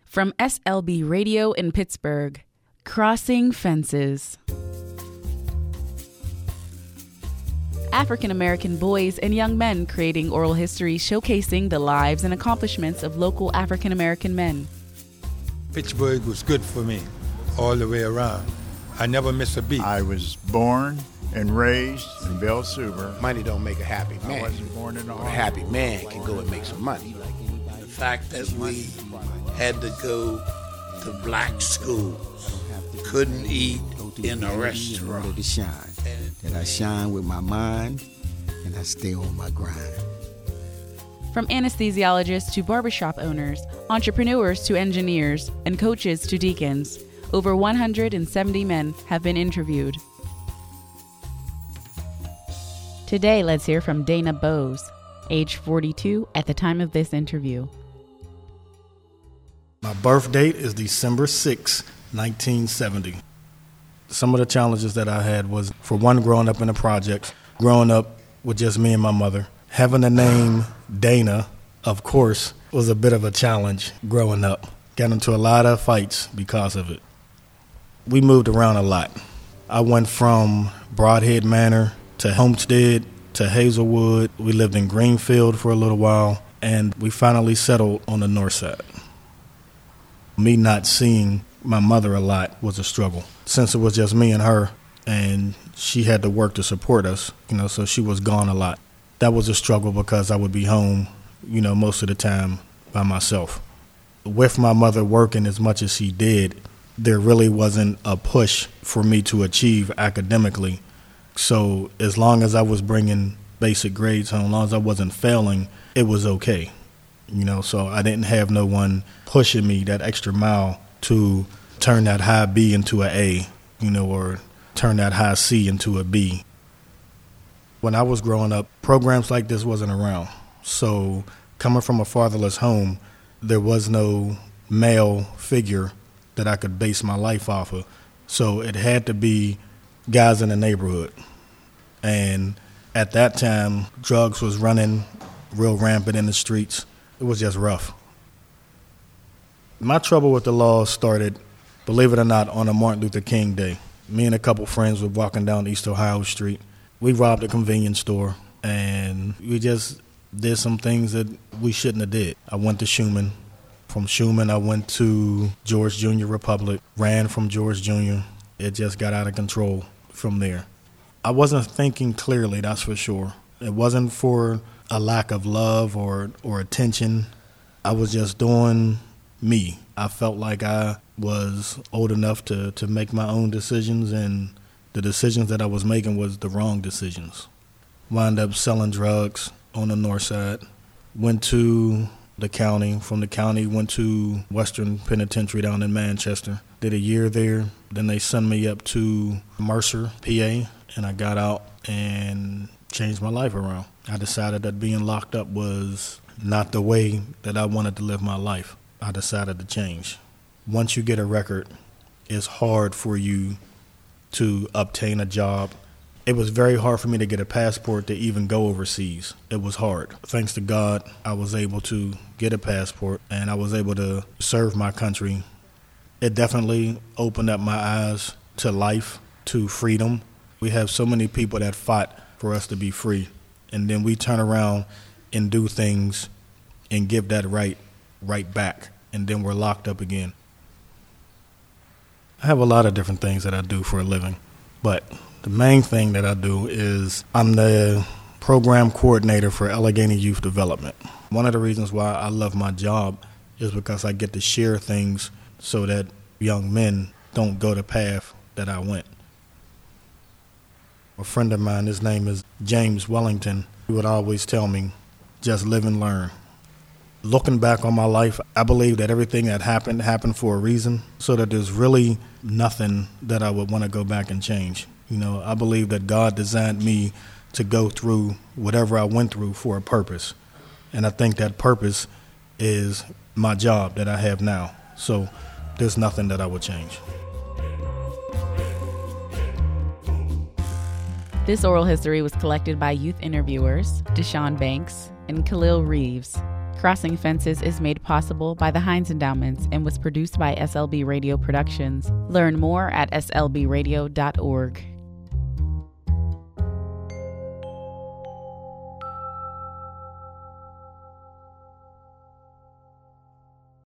From SLB Radio in Pittsburgh, Crossing Fences. African American boys and young men creating oral history showcasing the lives and accomplishments of local African American men. Pittsburgh was good for me all the way around. I never missed a beat. I was born and raised in Belle Suber. Money don't make a happy man. I wasn't born in a happy man can go and make some money. The fact that we had to go to black schools, couldn't eat in a restaurant. That I shine with my mind and I stay on my grind. From anesthesiologists to barbershop owners, entrepreneurs to engineers, and coaches to deacons, over 170 men have been interviewed. Today, let's hear from Dana Bowes, age 42 at the time of this interview. My birth date is December 6, 1970. Some of the challenges that I had was, for one, growing up in the projects, growing up with just me and my mother. Having the name Dana, of course, was a bit of a challenge growing up. Got into a lot of fights because of it. We moved around a lot. I went from Broadhead Manor to Homestead to Hazelwood. We lived in Greenfield for a little while, and we finally settled on the north side. Me not seeing my mother a lot was a struggle, since it was just me and her, and she had to work to support us, so she was gone a lot. That was a struggle because I would be home, most of the time by myself. With my mother working as much as she did, there really wasn't a push for me to achieve academically. So as long as I was bringing basic grades home, as long as I wasn't failing, it was okay. So I didn't have no one pushing me that extra mile to turn that high B into an A, or turn that high C into a B. When I was growing up, programs like this wasn't around. So coming from a fatherless home, there was no male figure that I could base my life off of. So it had to be guys in the neighborhood. And at that time, drugs was running real rampant in the streets. It was just rough. My trouble with the law started, believe it or not, on a Martin Luther King Day. Me and a couple friends were walking down East Ohio Street. We robbed a convenience store, and we just did some things that we shouldn't have did. I went to Schumann. From Schumann, I went to George Jr. Republic, ran from George Jr. It just got out of control from there. I wasn't thinking clearly, that's for sure. It wasn't for a lack of love or attention. I was just doing me. I felt like I was old enough to make my own decisions, and the decisions that I was making was the wrong decisions. Wound up selling drugs on the north side. Went to the county. From the county, went to Western Penitentiary down in Manchester. Did a year there. Then they sent me up to Mercer, PA, and I got out and changed my life around. I decided that being locked up was not the way that I wanted to live my life. I decided to change. Once you get a record, it's hard for you to obtain a job. It was very hard for me to get a passport to even go overseas. It was hard. Thanks to God, I was able to get a passport, and I was able to serve my country. It definitely opened up my eyes to life, to freedom. We have so many people that fought for us to be free, and then we turn around and do things and give that right back, and then we're locked up again. I have a lot of different things that I do for a living, but the main thing that I do is I'm the program coordinator for Allegheny Youth Development. One of the reasons why I love my job is because I get to share things so that young men don't go the path that I went. A friend of mine, his name is James Wellington, he would always tell me, just live and learn. Looking back on my life, I believe that everything that happened for a reason, so that there's really nothing that I would want to go back and change. I believe that God designed me to go through whatever I went through for a purpose. And I think that purpose is my job that I have now. So there's nothing that I would change. This oral history was collected by youth interviewers Deshaun Banks and Khalil Reeves. Crossing Fences is made possible by the Heinz Endowments and was produced by SLB Radio Productions. Learn more at slbradio.org.